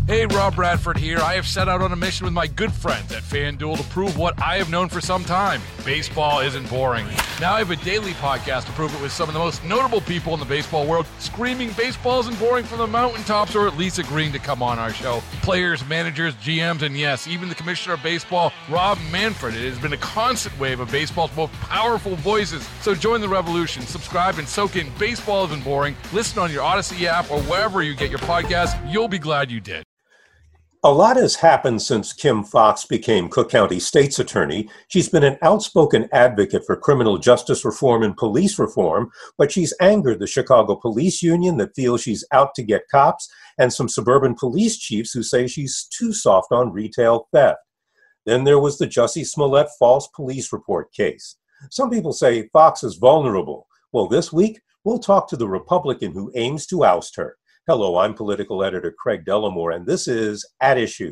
Hey, Rob Bradford here. I have set out on a mission with my good friends at FanDuel to prove what I have known for some time. Baseball isn't boring. Now I have a daily podcast to prove it with some of the most notable people in the baseball world, screaming baseball isn't boring from the mountaintops, or at least agreeing to come on our show. Players, managers, GMs, and yes, even the commissioner of baseball, Rob Manfred. It has been a constant wave of baseball's most powerful voices. So join the revolution. Subscribe and soak in Baseball Isn't Boring. Listen on your Odyssey app or wherever you get your podcasts. You'll be glad you did. A lot has happened since Kim Foxx became Cook County State's attorney. She's been an outspoken advocate for criminal justice reform and police reform, but she's angered the Chicago Police Union that feels she's out to get cops, and some suburban police chiefs who say she's too soft on retail theft. Then there was the Jussie Smollett false police report case. Some people say Foxx is vulnerable. Well, this week, we'll talk to the Republican who aims to oust her. Hello, I'm political editor Craig Dellimore, and this is At Issue.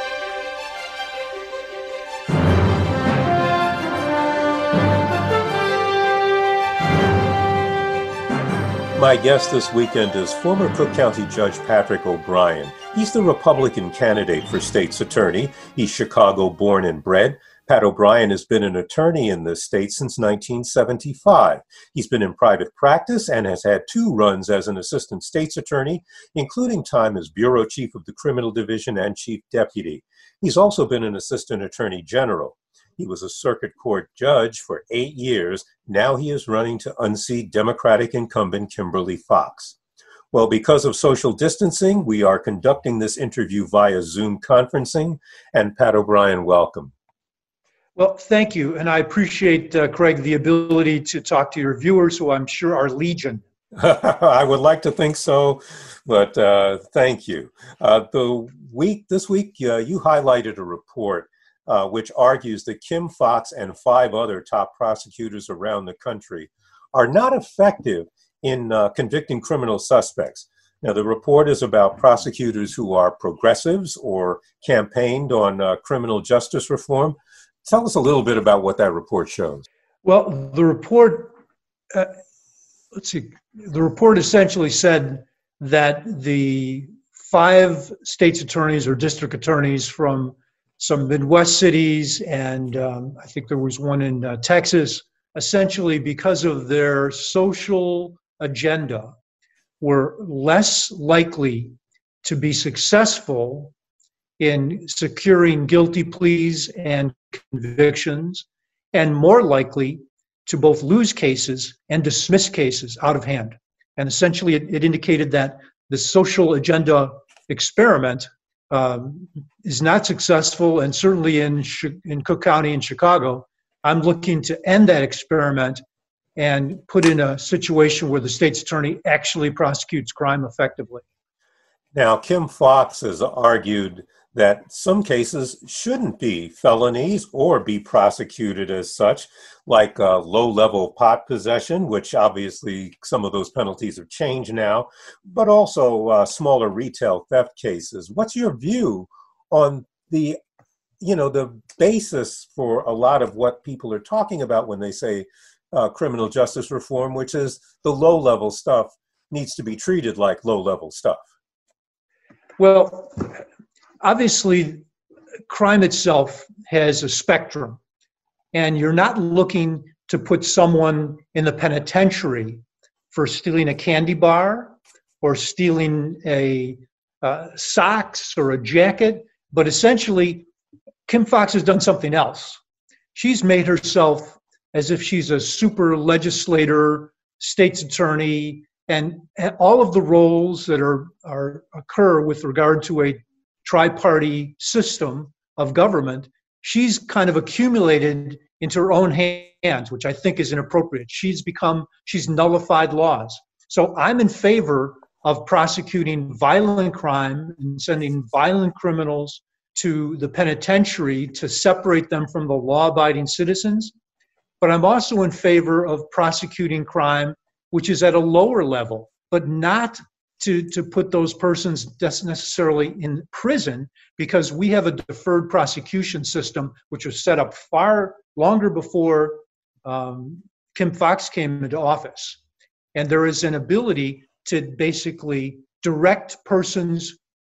My guest this weekend is former Cook County Judge Patrick O'Brien. He's the Republican candidate for state's attorney. He's Chicago born and bred. Pat O'Brien has been an attorney in this state since 1975. He's been in private practice and has had 2 runs as an assistant state's attorney, including time as bureau chief of the criminal division and chief deputy. He's also been an assistant attorney general. He was a circuit court judge for 8 years. Now he is running to unseat Democratic incumbent Kimberly Foxx. Well, because of social distancing, we are conducting this interview via Zoom conferencing. And Pat O'Brien, welcome. Well, thank you. And I appreciate, Craig, the ability to talk to your viewers, who I'm sure are legion. I would like to think so, but thank you. This week, you highlighted a report which argues that Kim Foxx and 5 other top prosecutors around the country are not effective in convicting criminal suspects. Now, the report is about prosecutors who are progressives or campaigned on criminal justice reform. Tell us a little bit about what that report shows. Well, the report, the report essentially said that the 5 state's attorneys or district attorneys from some Midwest cities, and I think there was one in Texas, essentially because of their social agenda, were less likely to be successful in securing guilty pleas and convictions, and more likely to both lose cases and dismiss cases out of hand. And essentially it indicated that the social agenda experiment is not successful, and certainly in Cook County and Chicago, I'm looking to end that experiment and put in a situation where the state's attorney actually prosecutes crime effectively. Now, Kim Foxx has argued that some cases shouldn't be felonies or be prosecuted as such, like low-level pot possession, which obviously some of those penalties have changed now, but also smaller retail theft cases. What's your view on the basis for a lot of what people are talking about when they say criminal justice reform, which is the low-level stuff needs to be treated like low-level stuff? Well, obviously, crime itself has a spectrum, and you're not looking to put someone in the penitentiary for stealing a candy bar or stealing a socks or a jacket, but essentially, Kim Foxx has done something else. She's made herself as if she's a super legislator, state's attorney, and all of the roles that occur with regard to a tri-party system of government, she's kind of accumulated into her own hands, which I think is inappropriate. She's nullified laws. So I'm in favor of prosecuting violent crime and sending violent criminals to the penitentiary to separate them from the law-abiding citizens. But I'm also in favor of prosecuting crime which is at a lower level, but not to put those persons necessarily in prison, because we have a deferred prosecution system which was set up far longer before Kim Foxx came into office. And there is an ability to basically direct persons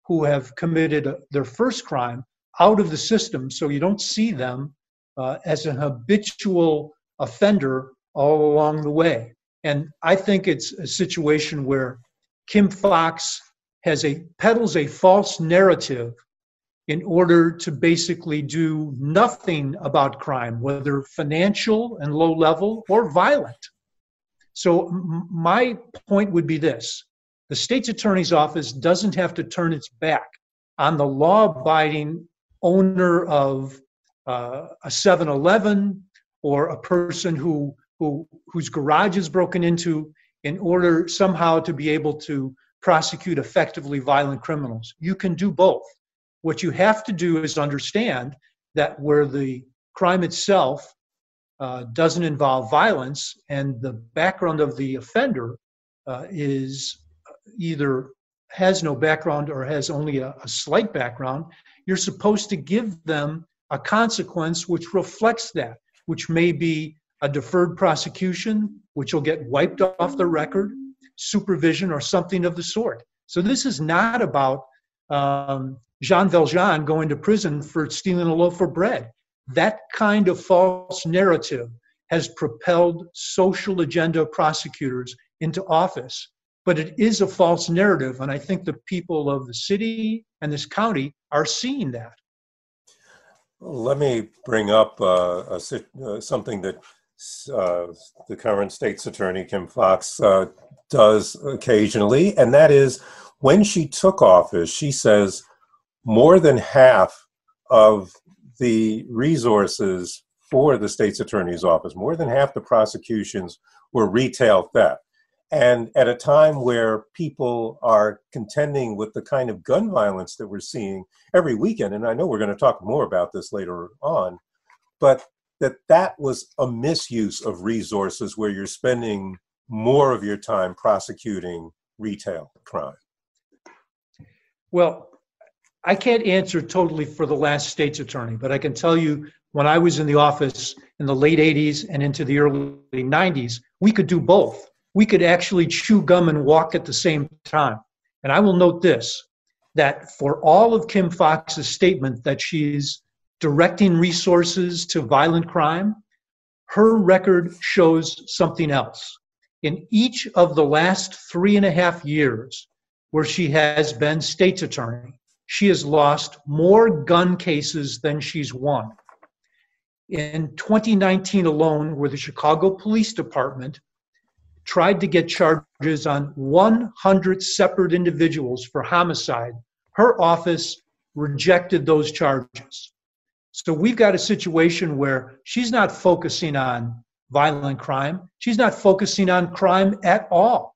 who have committed their first crime out of the system, so you don't see them as an habitual offender all along the way. And I think it's a situation where Kim Foxx peddles a false narrative in order to basically do nothing about crime, whether financial and low level or violent. So my point would be this: the state's attorney's office doesn't have to turn its back on the law-abiding owner of a 7-Eleven or a person whose garage is broken into in order somehow to be able to prosecute effectively violent criminals. You can do both. What you have to do is understand that where the crime itself doesn't involve violence and the background of the offender is either has no background or has only a slight background, you're supposed to give them a consequence which reflects that, which may be a deferred prosecution, which will get wiped off the record, supervision, or something of the sort. So this is not about Jean Valjean going to prison for stealing a loaf of bread. That kind of false narrative has propelled social agenda prosecutors into office. But it is a false narrative, and I think the people of the city and this county are seeing that. Let me bring up something that the current state's attorney, Kim Foxx, does occasionally, and that is when she took office, she says more than half of the resources for the state's attorney's office, more than half the prosecutions were retail theft. And at a time where people are contending with the kind of gun violence that we're seeing every weekend, and I know we're going to talk more about this later on, but that was a misuse of resources where you're spending more of your time prosecuting retail crime. Well, I can't answer totally for the last state's attorney, but I can tell you when I was in the office in the late 80s and into the early 90s, we could do both. We could actually chew gum and walk at the same time. And I will note this, that for all of Kim Foxx's statement that she's directing resources to violent crime, her record shows something else. In each of the last 3.5 years where she has been state's attorney, she has lost more gun cases than she's won. In 2019 alone, where the Chicago Police Department tried to get charges on 100 separate individuals for homicide, her office rejected those charges. So we've got a situation where she's not focusing on violent crime. She's not focusing on crime at all.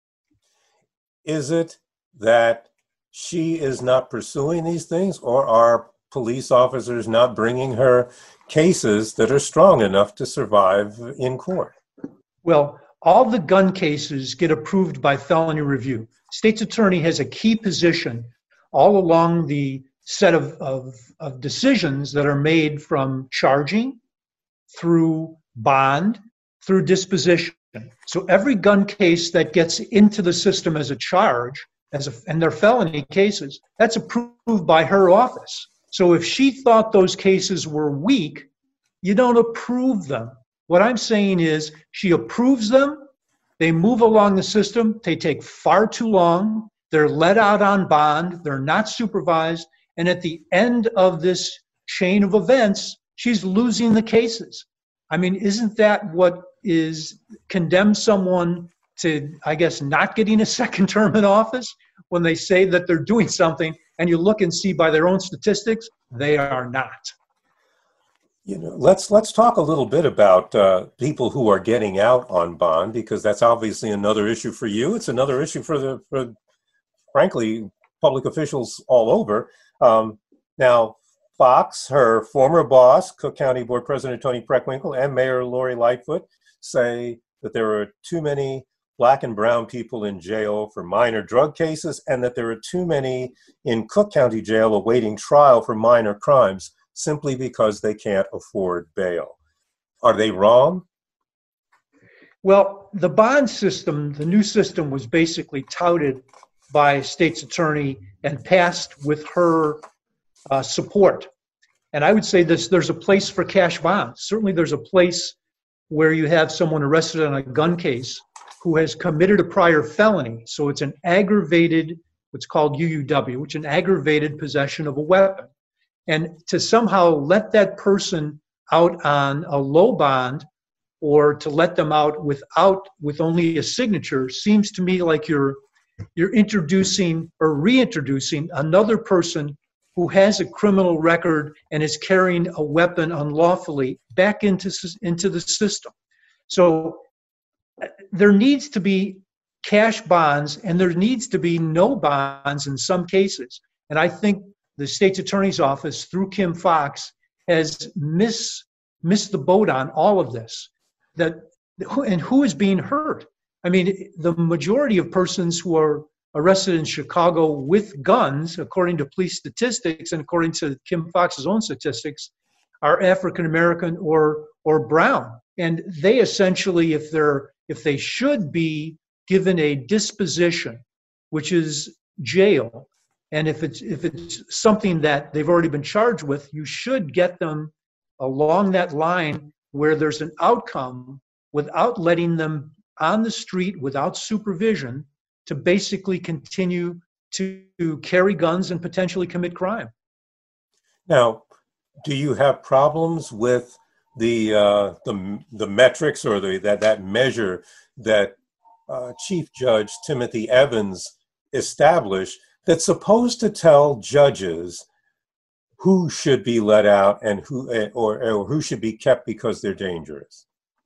Is it that she is not pursuing these things, or are police officers not bringing her cases that are strong enough to survive in court? Well, all the gun cases get approved by felony review. State's attorney has a key position all along the set of decisions that are made from charging through bond, through disposition. So every gun case that gets into the system as a charge, and they're felony cases, that's approved by her office. So if she thought those cases were weak, you don't approve them. What I'm saying is she approves them, they move along the system, they take far too long, they're let out on bond, they're not supervised, and at the end of this chain of events, she's losing the cases. I mean, isn't that what condemns someone to, I guess, not getting a second term in office when they say that they're doing something and you look and see by their own statistics, they are not? You know, let's talk a little bit about people who are getting out on bond, because that's obviously another issue for you. It's another issue for frankly, public officials all over. Now, Foxx, her former boss, Cook County Board President Tony Preckwinkle, and Mayor Lori Lightfoot say that there are too many Black and brown people in jail for minor drug cases, and that there are too many in Cook County Jail awaiting trial for minor crimes, simply because they can't afford bail. Are they wrong? Well, the bond system, the new system, was basically touted by state's attorney and passed with her support. And I would say there's a place for cash bonds. Certainly there's a place where you have someone arrested on a gun case who has committed a prior felony. So it's an aggravated, what's called UUW, which is an aggravated possession of a weapon. And to somehow let that person out on a low bond, or to let them out with only a signature, seems to me like you're introducing or reintroducing another person who has a criminal record and is carrying a weapon unlawfully back into the system. So there needs to be cash bonds, and there needs to be no bonds in some cases. And I think the state's attorney's office, through Kim Foxx, has missed the boat on all of this. And who is being hurt? I mean, the majority of persons who are arrested in Chicago with guns, according to police statistics and according to Kim Foxx's own statistics, are African American or brown. And they essentially, if they should be given a disposition, which is jail, and if it's something that they've already been charged with, you should get them along that line where there's an outcome without letting them on the street without supervision to basically continue to carry guns and potentially commit crime. Now, do you have problems with the metrics or that measure that Chief Judge Timothy Evans established that's supposed to tell judges who should be let out and who should be kept because they're dangerous?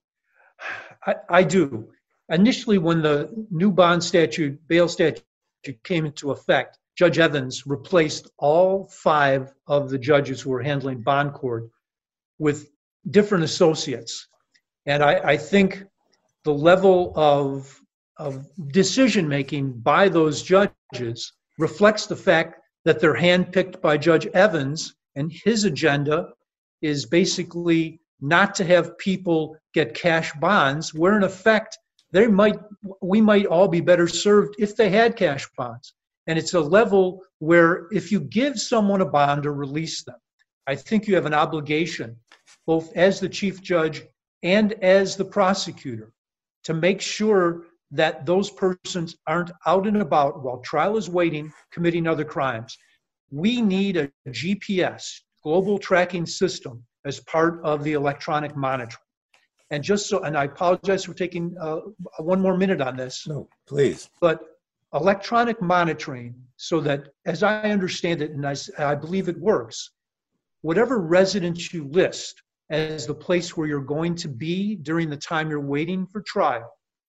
I do. Initially, when the new bail statute came into effect, Judge Evans replaced all 5 of the judges who were handling bond court with different associates. And I think the level of decision-making by those judges reflects the fact that they're handpicked by Judge Evans, and his agenda is basically not to have people get cash bonds, where in effect we might all be better served if they had cash bonds. And it's a level where if you give someone a bond or release them, I think you have an obligation, both as the chief judge and as the prosecutor, to make sure that those persons aren't out and about while trial is waiting, committing other crimes. We need a GPS, global tracking system, as part of the electronic monitoring. And I apologize for taking 1 more minute on this. No, please. But electronic monitoring, so that, as I understand it, and I believe it works, whatever residence you list as the place where you're going to be during the time you're waiting for trial,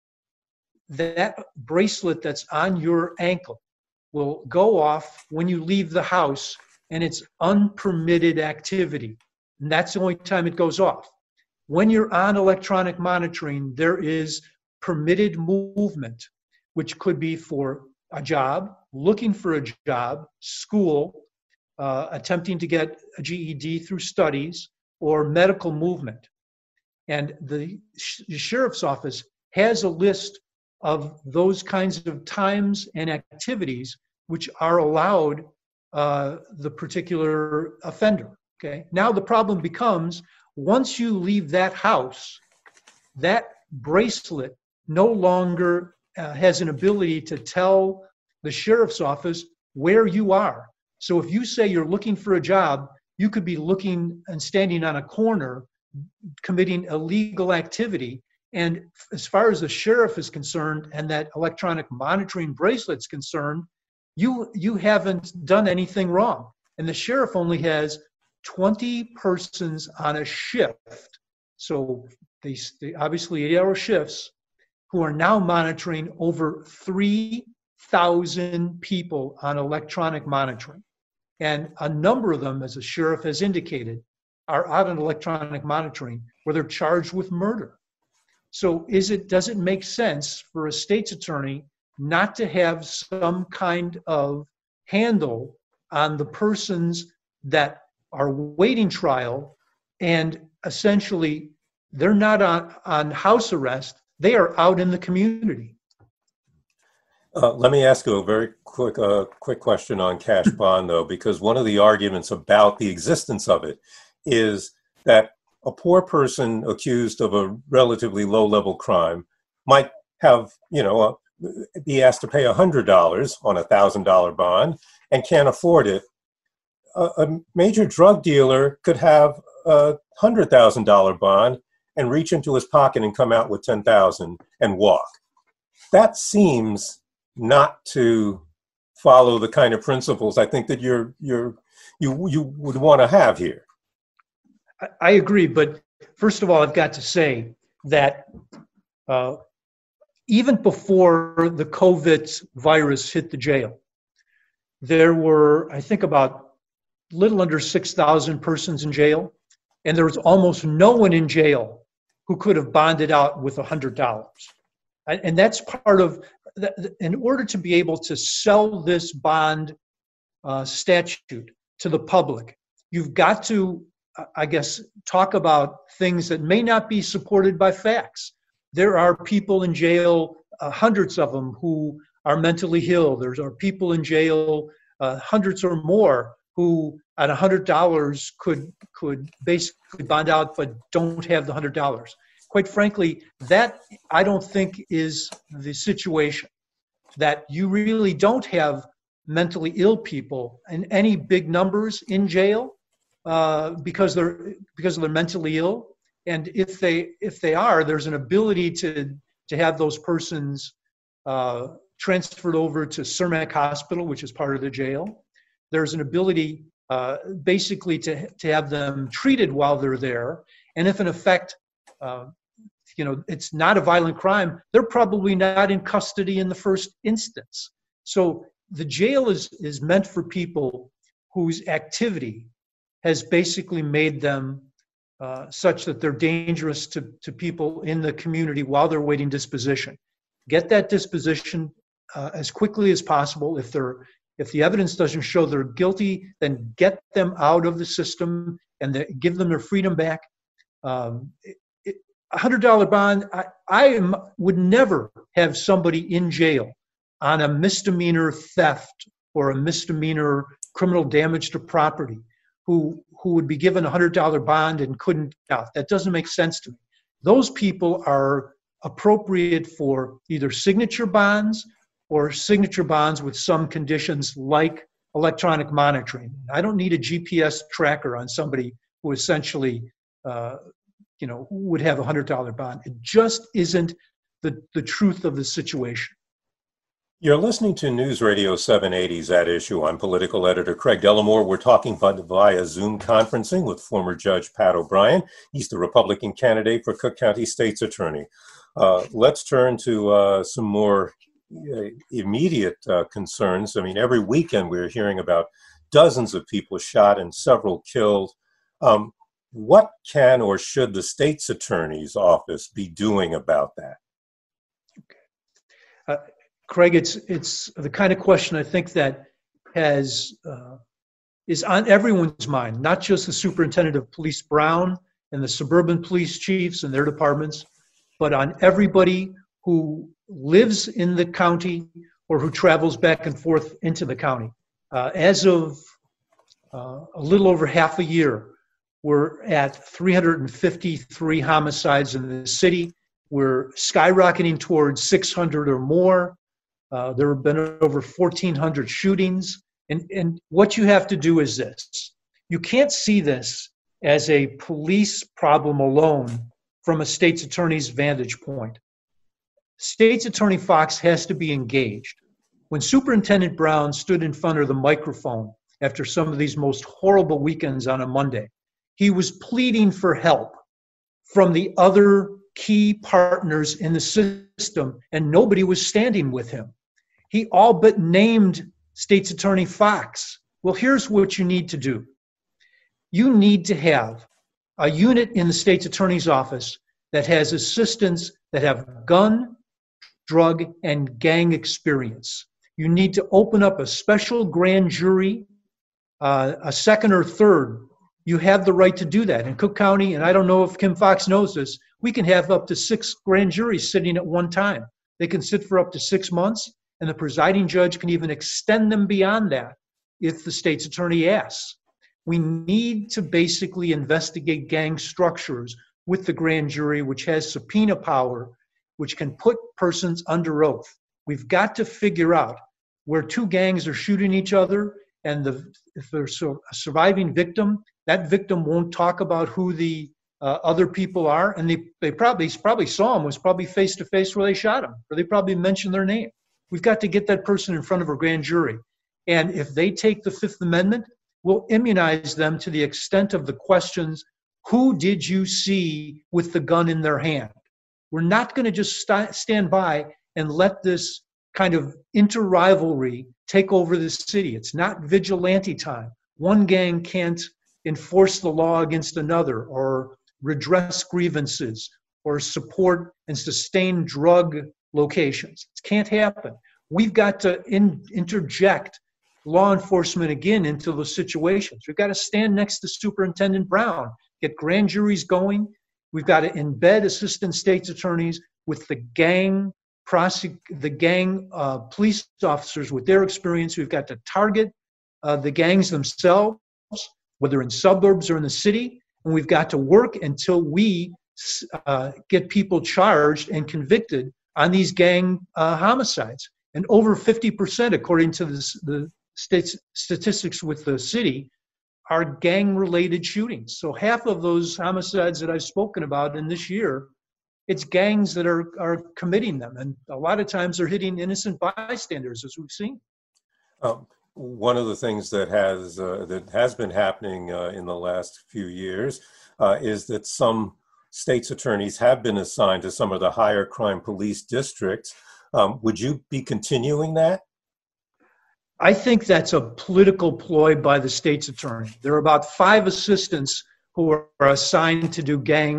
that bracelet that's on your ankle will go off when you leave the house, and it's unpermitted activity. And that's the only time it goes off. When you're on electronic monitoring, there is permitted movement, which could be for a job, looking for a job, school, attempting to get a GED through studies, or medical movement. And the sheriff's office has a list of those kinds of times and activities which are allowed the particular offender. Okay. Now the problem becomes, once you leave that house, that bracelet no longer has an ability to tell the sheriff's office where you are. So if you say you're looking for a job, you could be looking and standing on a corner committing illegal activity. And as far as the sheriff is concerned and that electronic monitoring bracelet's concerned, you haven't done anything wrong. And the sheriff only has 20 persons on a shift. So they obviously 8-hour shifts, who are now monitoring over 3,000 people on electronic monitoring. And a number of them, as the sheriff has indicated, are out on electronic monitoring where they're charged with murder. So does it make sense for a state's attorney not to have some kind of handle on the persons that are waiting trial, and essentially they're not on house arrest, they are out in the community? Let me ask you a very quick question on cash bond, though, because one of the arguments about the existence of it is that a poor person accused of a relatively low-level crime might have, be asked to pay $100 on a $1,000 bond and can't afford it. A major drug dealer could have a $100,000 bond and reach into his pocket and come out with $10,000 and walk. That seems not to follow the kind of principles I think that you would want to have here. I agree, but first of all, I've got to say that even before the COVID virus hit the jail, there were, I think, about little under 6,000 persons in jail, and there was almost no one in jail who could have bonded out with $100. And that's part of, in order to be able to sell this bond statute to the public, you've got to, I guess, talk about things that may not be supported by facts. There are people in jail, hundreds of them, who are mentally ill. There are people in jail, hundreds or more, who at $100 could basically bond out but don't have the $100. Quite frankly, that I don't think is the situation. That you really don't have mentally ill people in any big numbers in jail because they're mentally ill. And if they are, there's an ability to have those persons transferred over to Cermak Hospital, which is part of the jail. There's an ability basically to have them treated while they're there. And if in effect, it's not a violent crime, they're probably not in custody in the first instance. So the jail is meant for people whose activity has basically made them such that they're dangerous to people in the community while they're waiting disposition. Get that disposition as quickly as possible. If the evidence doesn't show they're guilty, then get them out of the system and give them their freedom back. $100 bond, I would never have somebody in jail on a misdemeanor theft or a misdemeanor criminal damage to property who would be given a $100 bond and couldn't get out. That doesn't make sense to me. Those people are appropriate for either signature bonds or signature bonds with some conditions like electronic monitoring. I don't need a GPS tracker on somebody who essentially would have a $100 bond. It just isn't the truth of the situation. You're listening to News Radio 780's At Issue. I'm political editor Craig Dellimore. We're talking via Zoom conferencing with former Judge Pat O'Brien. He's the Republican candidate for Cook County State's Attorney. Let's turn to some more immediate concerns. I mean, every weekend we're hearing about dozens of people shot and several killed. What can or should the state's attorney's office be doing about that? Craig, it's the kind of question I think that is on everyone's mind, not just the superintendent of police Brown and the suburban police chiefs and their departments, but on everybody who lives in the county or who travels back and forth into the county. As of a little over half a year, we're at 353 homicides in the city. We're skyrocketing towards 600 or more. There have been over 1,400 shootings. And what you have to do is this. You can't see this as a police problem alone from a state's attorney's vantage point. State's Attorney Fox has to be engaged. When Superintendent Brown stood in front of the microphone after some of these most horrible weekends on a Monday, he was pleading for help from the other key partners in the system, and nobody was standing with him. He all but named State's Attorney Fox. Well, here's what you need to do. You need to have a unit in the State's Attorney's office that has assistants that have gun, drug, and gang experience. You need to open up a special grand jury, a second or third. You have the right to do that. In Cook County, and I don't know if Kim Fox knows this, we can have up to 6 grand juries sitting at one time. They can sit for up to 6 months. and the presiding judge can even extend them beyond that if the state's attorney asks. We need to basically investigate gang structures with the grand jury, which has subpoena power, which can put persons under oath. We've got to figure out where two gangs are shooting each other, and if there's a surviving victim, that victim won't talk about who the other people are, and they probably saw him, was probably face to face where they shot him, or they probably mentioned their name. We've got to get that person in front of a grand jury. And if they take the Fifth Amendment, we'll immunize them to the extent of the questions, who did you see with the gun in their hand? We're not going to just stand by and let this kind of inter-rivalry take over the city. It's not vigilante time. One gang can't enforce the law against another, or redress grievances, or support and sustain drug locations. It can't happen. We've got to interject law enforcement again into those situations. We've got to stand next to Superintendent Brown, get grand juries going. We've got to embed assistant state's attorneys with the gang police officers with their experience. We've got to target the gangs themselves, whether in suburbs or in the city, and we've got to work until we get people charged and convicted on these gang homicides. And over 50%, according to the state's statistics with the city, are gang-related shootings. So half of those homicides that I've spoken about in this year, it's gangs that are committing them. And a lot of times they're hitting innocent bystanders, as we've seen. One of the things that has been happening in the last few years is that some state's attorneys have been assigned to some of the higher crime police districts. Would you be continuing that? I think that's a political ploy by the state's attorney. There are about 5 assistants who are assigned to do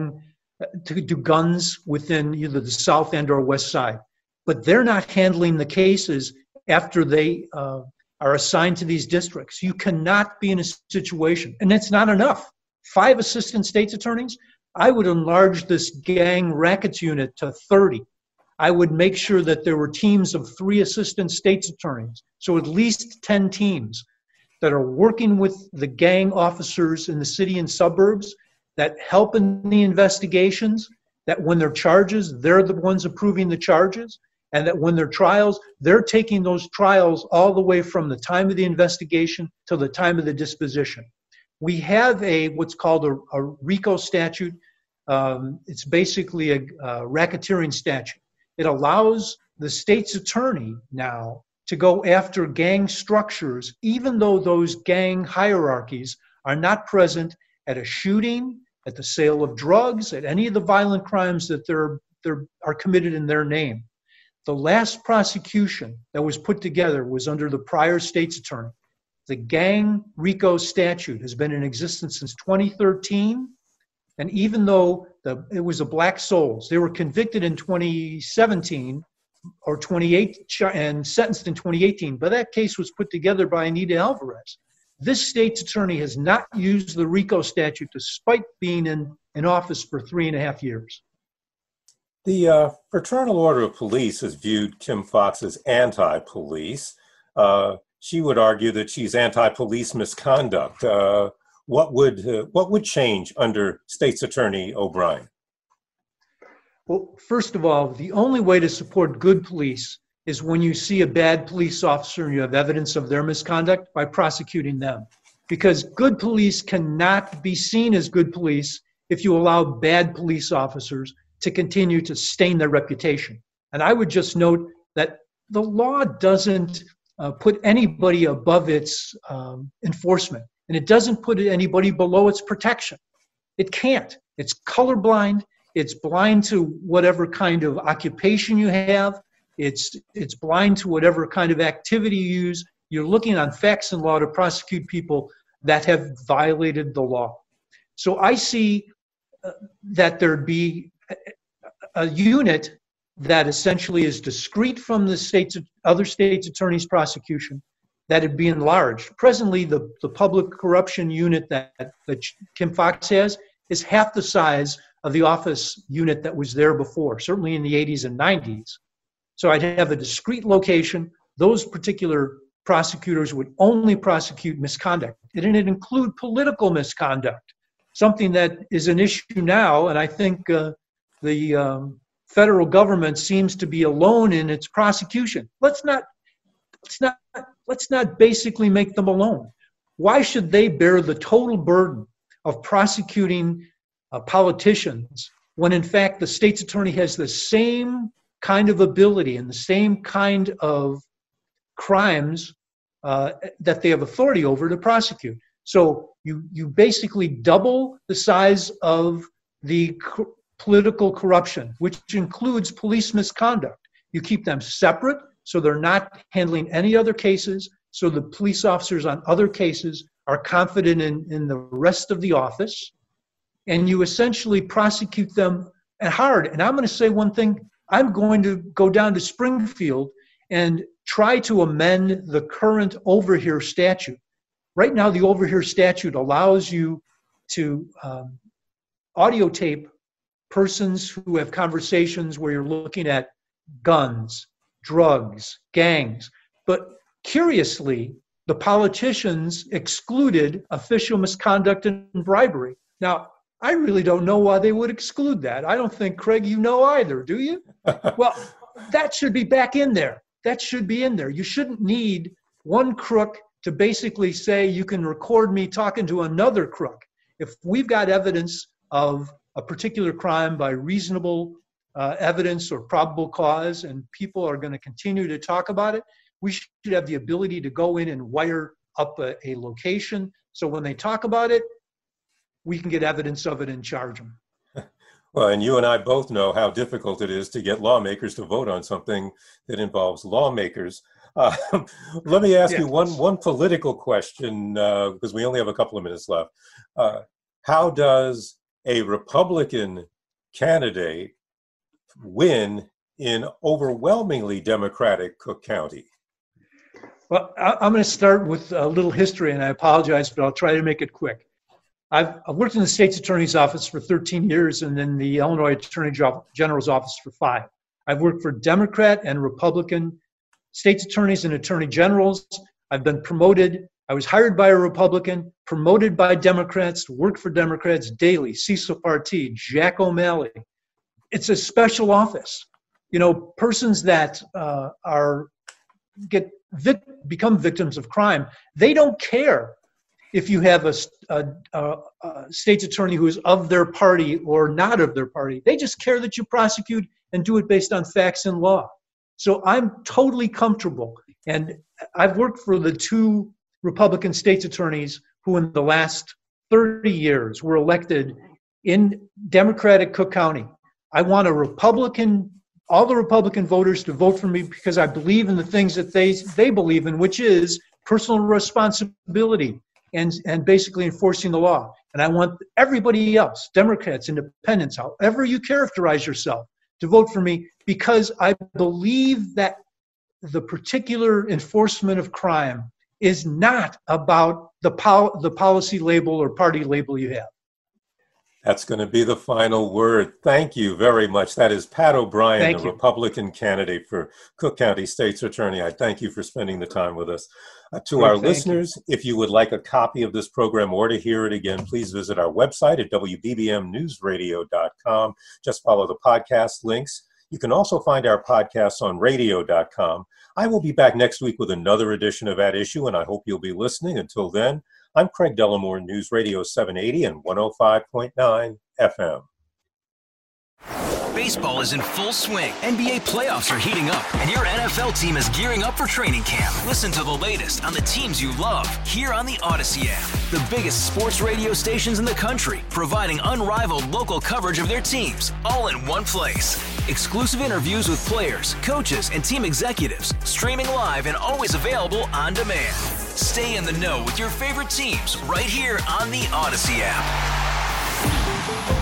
guns within either the South End or West Side, but they're not handling the cases after they are assigned to these districts. You cannot be in a situation, and that's not enough. 5 assistant state's attorneys. I would enlarge this gang rackets unit to 30. I would make sure that there were teams of 3 assistant state's attorneys, so at least 10 teams that are working with the gang officers in the city and suburbs, that help in the investigations, that when there are charges, they're the ones approving the charges, and that when there are trials, they're taking those trials all the way from the time of the investigation to the time of the disposition. We have what's called a RICO statute. It's basically a racketeering statute. It allows the state's attorney now to go after gang structures, even though those gang hierarchies are not present at a shooting, at the sale of drugs, at any of the violent crimes that are committed in their name. The last prosecution that was put together was under the prior state's attorney. The gang RICO statute has been in existence since 2013. And even though it was a black souls, they were convicted in 2017 or 28 and sentenced in 2018. But that case was put together by Anita Alvarez. This state's attorney has not used the RICO statute despite being in office for 3.5 years. The Fraternal Order of Police has viewed Kim Foxx as anti-police. She would argue that she's anti-police misconduct. What would change under State's Attorney O'Brien? Well, first of all, the only way to support good police is when you see a bad police officer and you have evidence of their misconduct, by prosecuting them. Because good police cannot be seen as good police if you allow bad police officers to continue to stain their reputation. And I would just note that the law doesn't put anybody above its enforcement, and it doesn't put anybody below its protection. It can't. It's colorblind. It's blind to whatever kind of occupation you have. It's blind to whatever kind of activity you use. You're looking on facts and law to prosecute people that have violated the law. So I see that there'd be a unit that essentially is discrete from the other states' attorneys' prosecution, that would be enlarged. Presently, the public corruption unit that Kim Foxx has is half the size of the office unit that was there before, certainly in the 80s and 90s. So I'd have a discrete location. Those particular prosecutors would only prosecute misconduct. It didn't include political misconduct, something that is an issue now, and I think the federal government seems to be alone in its prosecution. Let's not basically make them alone. Why should they bear the total burden of prosecuting politicians when in fact the state's attorney has the same kind of ability and the same kind of crimes that they have authority over to prosecute? So you basically double the size of the political corruption, which includes police misconduct. You keep them separate so they're not handling any other cases, so the police officers on other cases are confident in the rest of the office, and you essentially prosecute them hard. And I'm going to say one thing. I'm going to go down to Springfield and try to amend the current overhear statute. Right now, the overhear statute allows you to audio tape persons who have conversations where you're looking at guns, drugs, gangs. But curiously, the politicians excluded official misconduct and bribery. Now, I really don't know why they would exclude that. I don't think, Craig, you know either, do you? Well, that should be back in there. That should be in there. You shouldn't need one crook to basically say you can record me talking to another crook. If we've got evidence of a particular crime by reasonable evidence or probable cause, and people are going to continue to talk about it, we should have the ability to go in and wire up a location. So when they talk about it, we can get evidence of it and charge them. Well, and you and I both know how difficult it is to get lawmakers to vote on something that involves lawmakers. Let me ask you one political question, because we only have a couple of minutes left. How does a Republican candidate win in overwhelmingly Democratic Cook County? Well, I'm going to start with a little history, and I apologize, but I'll try to make it quick. I've worked in the state's attorney's office for 13 years and in the Illinois Attorney General's office for 5. I've worked for Democrat and Republican state's attorneys and attorney generals. I've been promoted. I was hired by a Republican, promoted by Democrats, worked for Democrats daily, Cecil Partee, Jack O'Malley. It's a special office. You know, persons that become victims of crime, they don't care if you have a state's attorney who is of their party or not of their party. They just care that you prosecute and do it based on facts and law. So I'm totally comfortable. And I've worked for the 2 Republican state's attorneys who in the last 30 years were elected in Democratic Cook County. I want all the Republican voters to vote for me because I believe in the things that they believe in, which is personal responsibility and basically enforcing the law. And I want everybody else, Democrats, independents, however you characterize yourself, to vote for me because I believe that the particular enforcement of crime is not about the policy label or party label you have. That's going to be the final word. Thank you very much. That is Pat O'Brien, the Republican candidate for Cook County State's Attorney. I thank you for spending the time with us. To our listeners, if you would like a copy of this program or to hear it again, please visit our website at wbbmnewsradio.com. Just follow the podcast links. You can also find our podcasts on radio.com. I will be back next week with another edition of At Issue, and I hope you'll be listening. Until then, I'm Craig Dellimore, News Radio 780 and 105.9 FM. Baseball is in full swing. NBA playoffs are heating up, and your NFL team is gearing up for training camp. Listen to the latest on the teams you love here on the Odyssey app. The biggest sports radio stations in the country, providing unrivaled local coverage of their teams, all in one place. Exclusive interviews with players, coaches, and team executives, streaming live and always available on demand. Stay in the know with your favorite teams right here on the Odyssey app.